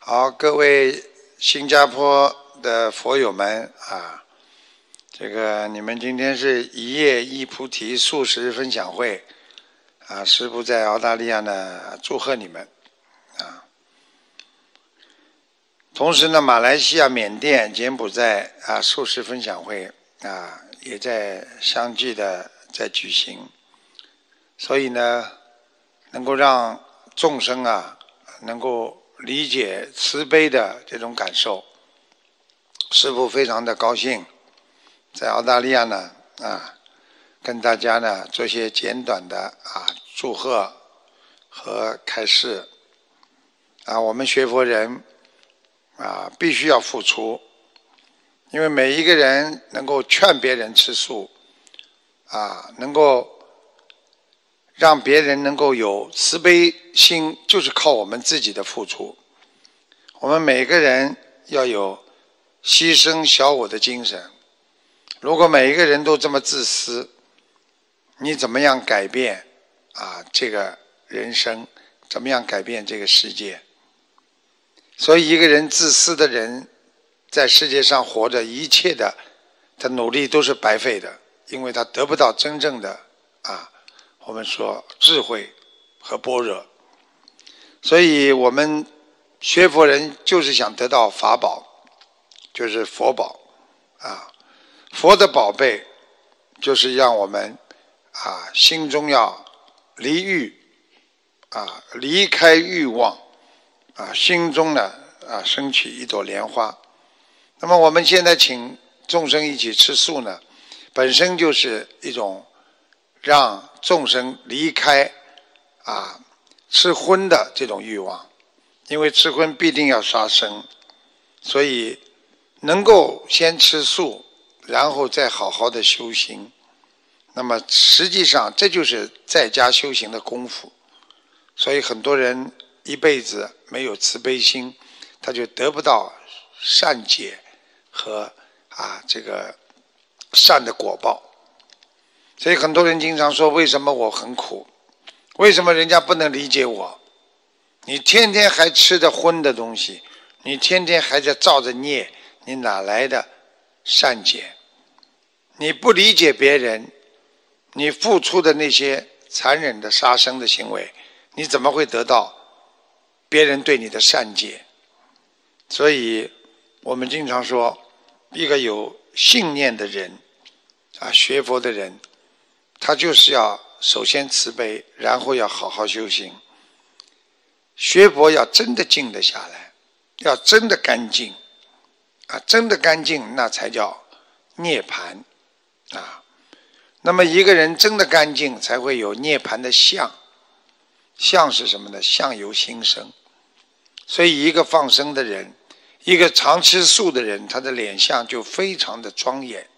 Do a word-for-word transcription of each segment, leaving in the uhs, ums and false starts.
好，各位新加坡的佛友们啊，这个你们今天是一叶一菩提素食分享会啊，师父在澳大利亚呢，祝贺你们啊。同时呢，马来西亚、缅甸、柬埔寨啊，素食分享会啊，也在相继的在举行，所以呢，能够让众生啊，能够理解慈悲的这种感受，师父非常的高兴，在澳大利亚呢啊，跟大家呢做些简短的啊祝贺和开示啊，我们学佛人啊必须要付出，因为每一个人能够劝别人吃素啊，能够让别人能够有慈悲心，就是靠我们自己的付出。我们每个人要有牺牲小我的精神。如果每一个人都这么自私，你怎么样改变啊这个人生？怎么样改变这个世界？所以一个人自私的人，在世界上活着，一切的他努力都是白费的，因为他得不到真正的啊我们说智慧和般若。所以我们学佛人就是想得到法宝，就是佛宝啊。佛的宝贝就是让我们啊心中要离欲啊，离开欲望啊，心中呢啊升起一朵莲花。那么我们现在请众生一起吃素呢，本身就是一种让众生离开啊吃荤的这种欲望，因为吃荤必定要杀生，所以能够先吃素，然后再好好的修行。那么实际上这就是在家修行的功夫。所以很多人一辈子没有慈悲心，他就得不到善解和啊这个善的果报。所以很多人经常说，为什么我很苦？为什么人家不能理解我？你天天还吃着荤的东西，你天天还在造着孽，你哪来的善解？你不理解别人，你付出的那些残忍的杀生的行为，你怎么会得到别人对你的善解？所以我们经常说，一个有信念的人啊，学佛的人，他就是要首先慈悲，然后要好好修行。学佛要真的静得下来，要真的干净啊，真的干净那才叫涅槃啊。那么一个人真的干净，才会有涅槃的相。相是什么呢？相由心生。所以一个放生的人，一个常吃素的人，他的脸相就非常的庄严。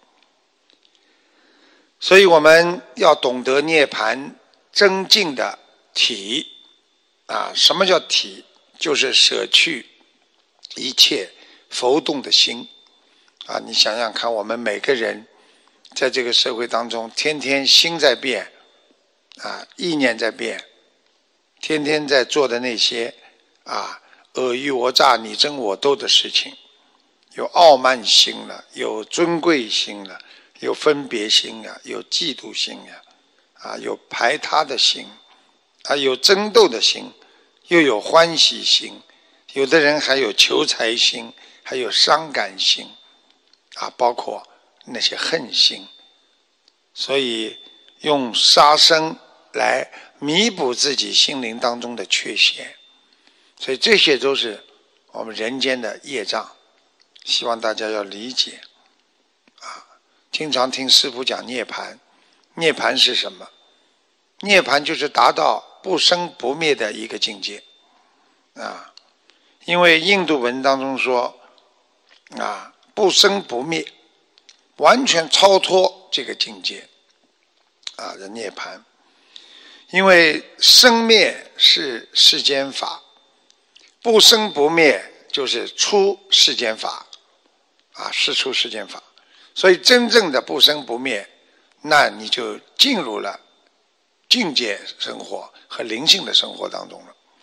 所以我们要懂得涅槃真净的体啊，什么叫体？就是舍去一切浮动的心啊！你想想看，我们每个人在这个社会当中，天天心在变啊，意念在变，天天在做的那些啊尔虞我诈、你争我斗的事情，有傲慢心了，有尊贵心了，有分别心呀，有嫉妒心呀，啊，有排他的心，啊，有争斗的心，又有欢喜心，有的人还有求财心，还有伤感心，啊，包括那些恨心。所以用杀生来弥补自己心灵当中的缺陷，所以这些都是我们人间的业障，希望大家要理解啊。经常听师父讲涅槃，涅槃是什么？涅槃就是达到不生不灭的一个境界啊。因为印度文当中说啊，不生不灭，完全超脱这个境界啊的涅槃。因为生灭是世间法，不生不灭就是出世间法啊，是出世间法。所以真正的不生不灭，那你就进入了境界生活和灵性的生活当中了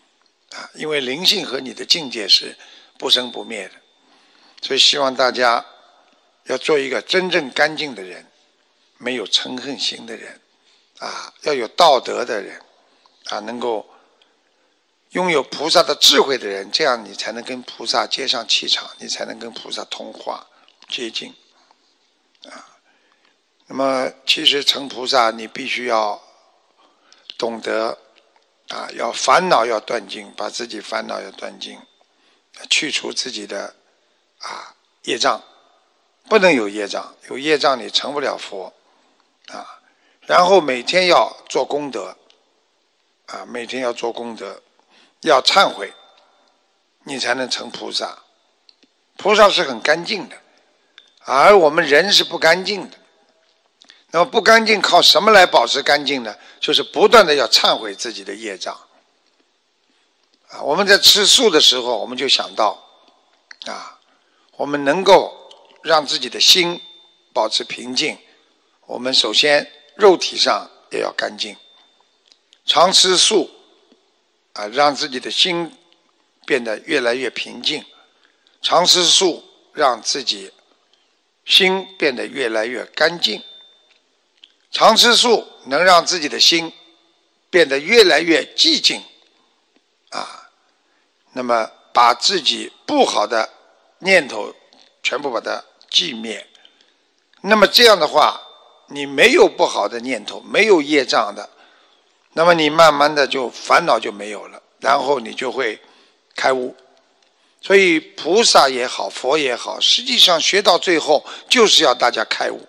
啊，因为灵性和你的境界是不生不灭的，所以希望大家要做一个真正干净的人，没有嗔恨心的人，啊，要有道德的人，啊，能够拥有菩萨的智慧的人，这样你才能跟菩萨接上气场，你才能跟菩萨通话接近。啊，那么其实成菩萨，你必须要懂得啊，要烦恼要断尽，把自己烦恼要断尽，去除自己的啊业障，不能有业障，有业障你成不了佛啊。然后每天要做功德啊，每天要做功德。要忏悔，你才能成菩萨。菩萨是很干净的，而我们人是不干净的。那么不干净靠什么来保持干净呢？就是不断的要忏悔自己的业障。啊，我们在吃素的时候，我们就想到，啊，我们能够让自己的心保持平静，我们首先肉体上也要干净。常吃素。啊，让自己的心变得越来越平静，常吃素，让自己心变得越来越干净。常吃素能让自己的心变得越来越寂静，啊，那么把自己不好的念头全部把它寂灭。那么这样的话，你没有不好的念头，没有业障的。那么你慢慢的就烦恼就没有了，然后你就会开悟。所以菩萨也好，佛也好，实际上学到最后就是要大家开悟。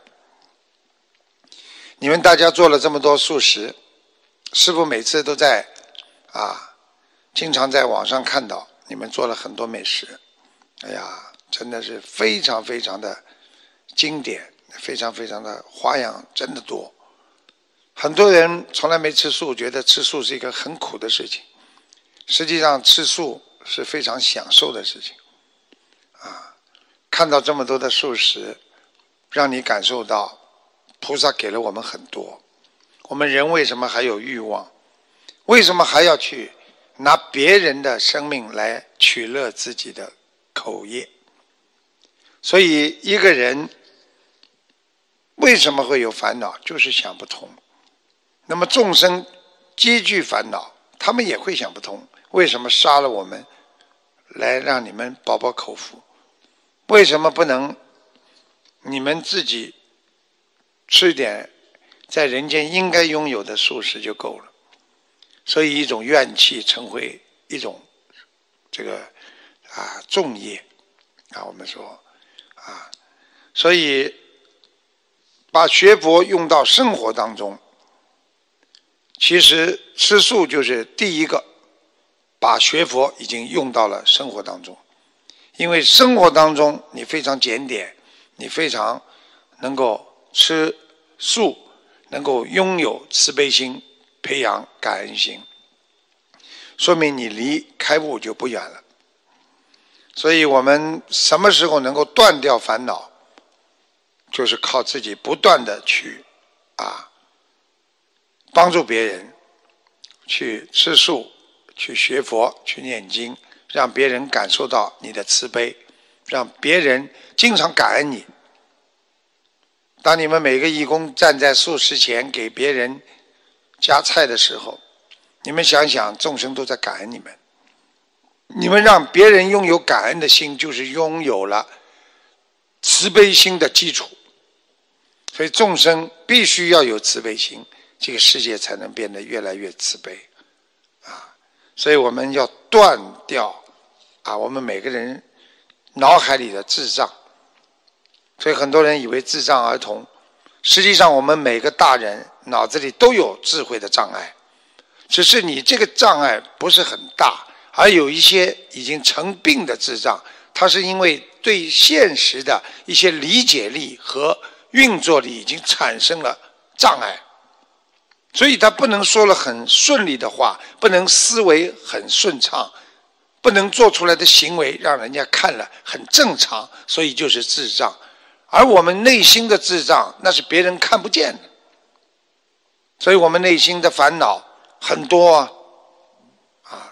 你们大家做了这么多素食，师父每次都在啊，经常在网上看到你们做了很多美食，哎呀，真的是非常非常的经典，非常非常的花样真的多。很多人从来没吃素，觉得吃素是一个很苦的事情。实际上吃素是非常享受的事情。啊，看到这么多的素食，让你感受到菩萨给了我们很多。我们人为什么还有欲望？为什么还要去拿别人的生命来取乐自己的口业？所以一个人为什么会有烦恼，就是想不通。那么众生皆具烦恼，他们也会想不通，为什么杀了我们来让你们饱饱口福？为什么不能你们自己吃点在人间应该拥有的素食就够了？所以一种怨气成为一种这个啊重业啊，我们说啊，所以把学佛用到生活当中。其实吃素就是第一个把学佛已经用到了生活当中，因为生活当中你非常检点，你非常能够吃素，能够拥有慈悲心，培养感恩心，说明你离开悟就不远了。所以我们什么时候能够断掉烦恼，就是靠自己不断的去啊帮助别人，去吃素，去学佛，去念经，让别人感受到你的慈悲，让别人经常感恩你。当你们每个义工站在素食前给别人夹菜的时候，你们想想，众生都在感恩你们。你们让别人拥有感恩的心，就是拥有了慈悲心的基础。所以众生必须要有慈悲心，这个世界才能变得越来越慈悲啊！所以我们要断掉啊，我们每个人脑海里的智障。所以很多人以为智障儿童，实际上我们每个大人脑子里都有智慧的障碍，只是你这个障碍不是很大，而有一些已经成病的智障，它是因为对现实的一些理解力和运作力已经产生了障碍，所以他不能说了很顺利的话，不能思维很顺畅，不能做出来的行为让人家看了很正常，所以就是智障。而我们内心的智障，那是别人看不见的。所以我们内心的烦恼很多啊，啊，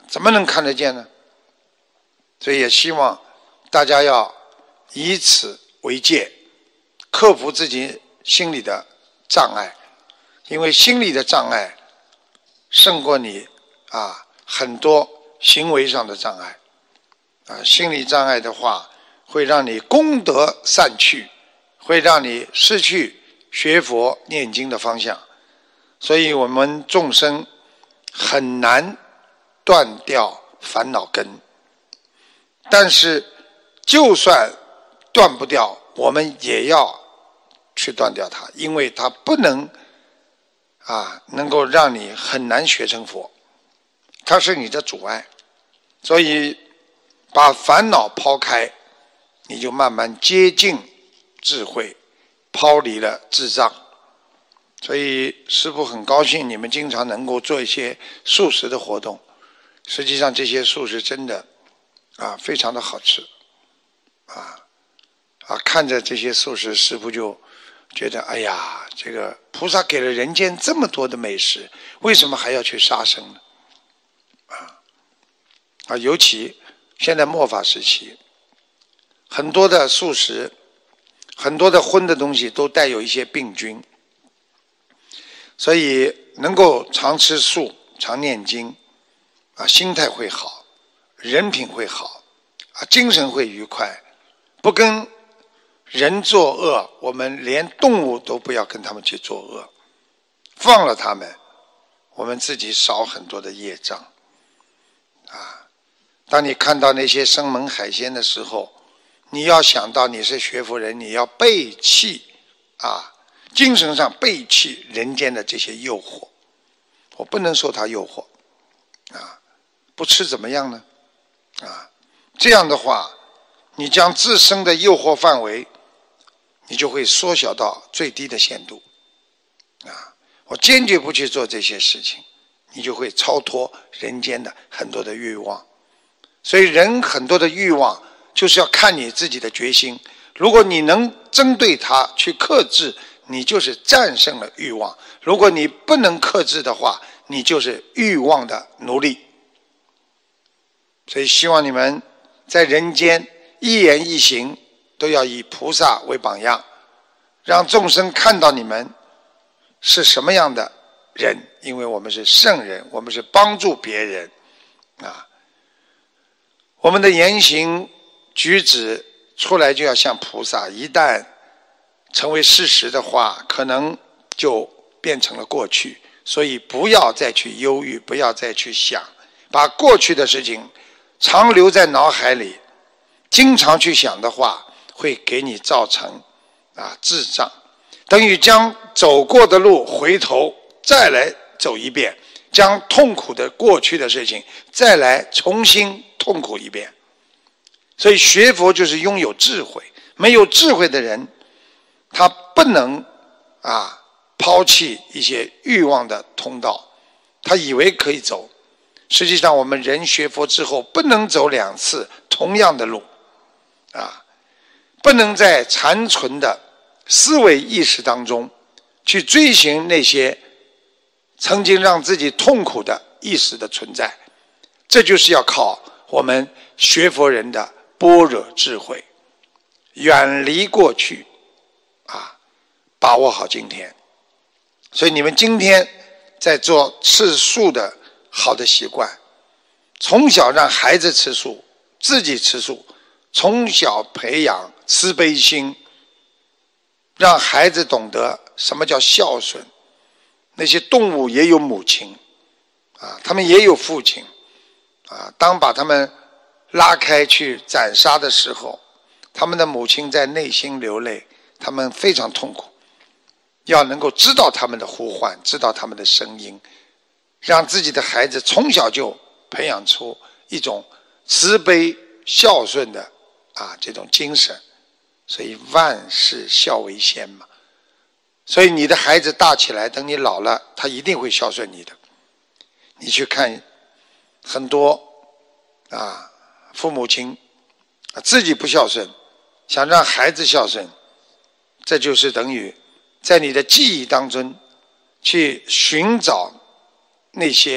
怎么能看得见呢？所以也希望大家要以此为戒，克服自己心理的障碍，因为心理的障碍胜过你啊很多行为上的障碍啊。心理障碍的话，会让你功德散去，会让你失去学佛念经的方向。所以我们众生很难断掉烦恼根，但是就算断不掉，我们也要去断掉它，因为它不能啊能够让你很难学成佛，它是你的阻碍。所以把烦恼抛开，你就慢慢接近智慧，抛离了智障。所以师父很高兴你们经常能够做一些素食的活动，实际上这些素食真的啊非常的好吃啊啊看着这些素食，师父就觉得哎呀，这个菩萨给了人间这么多的美食，为什么还要去杀生呢？啊啊尤其现在末法时期，很多的素食，很多的荤的东西都带有一些病菌，所以能够常吃素常念经啊，心态会好，人品会好啊，精神会愉快，不跟人作恶，我们连动物都不要跟他们去作恶，放了他们，我们自己少很多的业障啊。当你看到那些生猛海鲜的时候，你要想到你是学佛人，你要背弃啊，精神上背弃人间的这些诱惑。我不能受它诱惑啊，不吃怎么样呢？啊，这样的话，你将自身的诱惑范围，你就会缩小到最低的限度啊。我坚决不去做这些事情，你就会超脱人间的很多的欲望。所以人很多的欲望就是要看你自己的决心，如果你能针对它去克制，你就是战胜了欲望；如果你不能克制的话，你就是欲望的奴隶。所以希望你们在人间一言一行都要以菩萨为榜样，让众生看到你们是什么样的人，因为我们是圣人，我们是帮助别人啊。我们的言行举止出来就要像菩萨，一旦成为事实的话，可能就变成了过去。所以不要再去忧郁，不要再去想，把过去的事情常留在脑海里，经常去想的话，会给你造成啊智障，等于将走过的路回头再来走一遍，将痛苦的过去的事情再来重新痛苦一遍。所以学佛就是拥有智慧，没有智慧的人，他不能啊抛弃一些欲望的通道，他以为可以走，实际上我们人学佛之后不能走两次同样的路啊，不能在残存的思维意识当中去追寻那些曾经让自己痛苦的意识的存在。这就是要靠我们学佛人的般若智慧，远离过去啊，把握好今天。所以你们今天在做吃素的好的习惯，从小让孩子吃素，自己吃素，从小培养慈悲心，让孩子懂得什么叫孝顺。那些动物也有母亲啊，他们也有父亲啊，当把他们拉开去斩杀的时候，他们的母亲在内心流泪，他们非常痛苦，要能够知道他们的呼唤，知道他们的声音，让自己的孩子从小就培养出一种慈悲孝顺的啊这种精神。所以万事孝为先嘛，所以你的孩子大起来，等你老了，他一定会孝顺你的。你去看很多啊父母亲啊自己不孝顺，想让孩子孝顺，这就是等于在你的记忆当中去寻找那些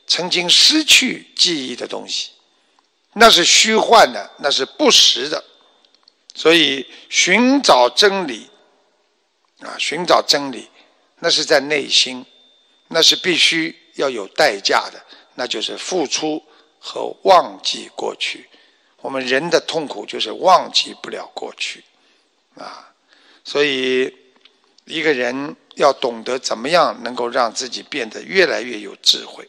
曾经失去记忆的东西，那是虚幻的，那是不实的。所以寻找真理啊，寻找真理，那是在内心，那是必须要有代价的，那就是付出和忘记过去。我们人的痛苦就是忘记不了过去啊，所以一个人要懂得怎么样能够让自己变得越来越有智慧。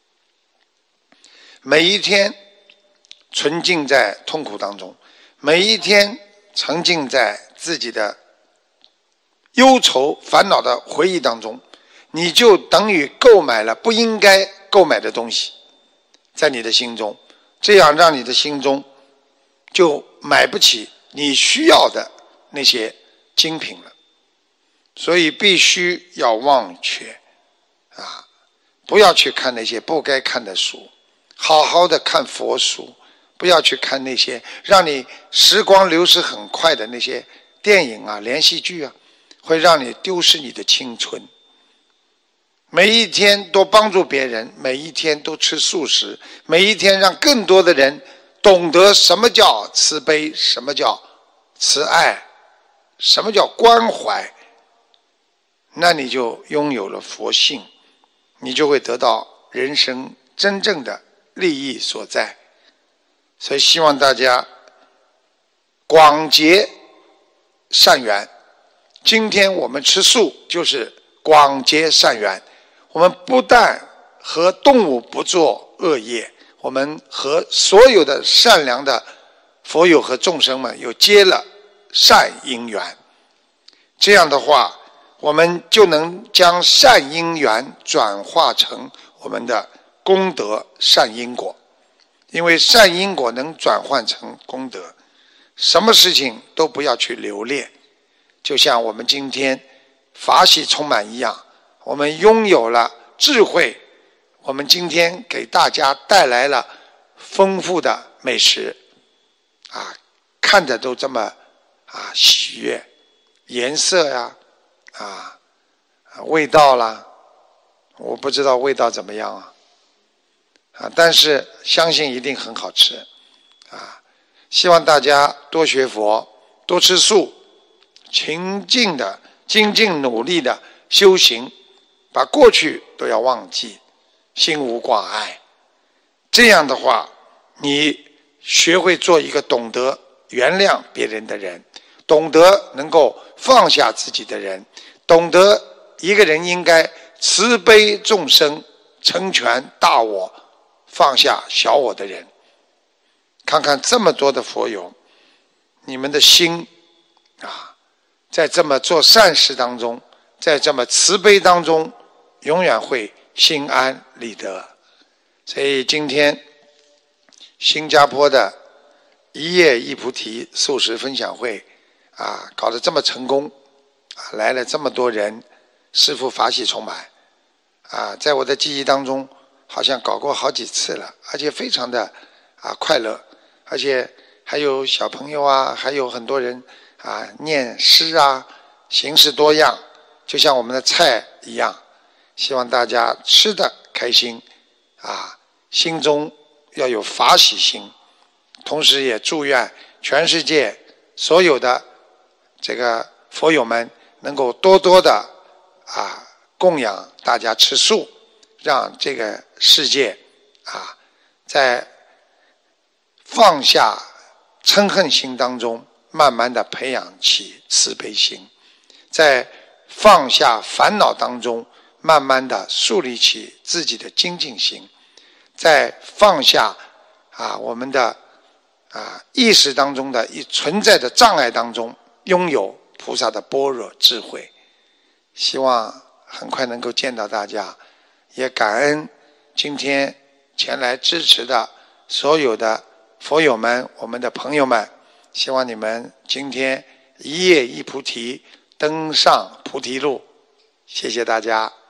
每一天沉浸在痛苦当中，每一天沉浸在自己的忧愁烦恼的回忆当中，你就等于购买了不应该购买的东西在你的心中，这样让你的心中就买不起你需要的那些精品了。所以必须要忘却啊，不要去看那些不该看的书，好好的看佛书，不要去看那些让你时光流逝很快的那些电影啊、连续剧啊，会让你丢失你的青春。每一天多帮助别人，每一天都吃素食，每一天让更多的人懂得什么叫慈悲，什么叫慈爱，什么叫关怀，那你就拥有了佛性，你就会得到人生真正的利益所在。所以希望大家广结善缘。今天我们吃素就是广结善缘，我们不但和动物不做恶业，我们和所有的善良的佛友和众生们又结了善因缘。这样的话，我们就能将善因缘转化成我们的功德善因果。因为善因果能转换成功德，什么事情都不要去留恋。就像我们今天法喜充满一样，我们拥有了智慧，我们今天给大家带来了丰富的美食啊，看着都这么啊喜悦，颜色呀啊味道啦，我不知道味道怎么样啊啊，但是相信一定很好吃啊！希望大家多学佛，多吃素，勤进的、精进努力的修行，把过去都要忘记，心无挂碍。这样的话，你学会做一个懂得原谅别人的人，懂得能够放下自己的人，懂得一个人应该慈悲众生，成全大我，放下小我的人。看看这么多的佛友，你们的心啊，在这么做善事当中，在这么慈悲当中，永远会心安理得。所以今天新加坡的一叶一菩提素食分享会啊，搞得这么成功啊，来了这么多人，师父法喜充满啊，在我的记忆当中好像搞过好几次了，而且非常的啊快乐，而且还有小朋友啊，还有很多人啊念诗啊，形式多样，就像我们的菜一样。希望大家吃得开心啊，心中要有法喜心，同时也祝愿全世界所有的这个佛友们能够多多的啊供养大家吃素，让这个世界啊在放下嗔恨心当中慢慢的培养起慈悲心，在放下烦恼当中慢慢的树立起自己的精进心，在放下啊我们的啊意识当中的一存在的障碍当中拥有菩萨的般若智慧。希望很快能够见到大家，也感恩今天前来支持的所有的佛友们，我们的朋友们，希望你们今天一叶一菩提登上菩提路。谢谢大家。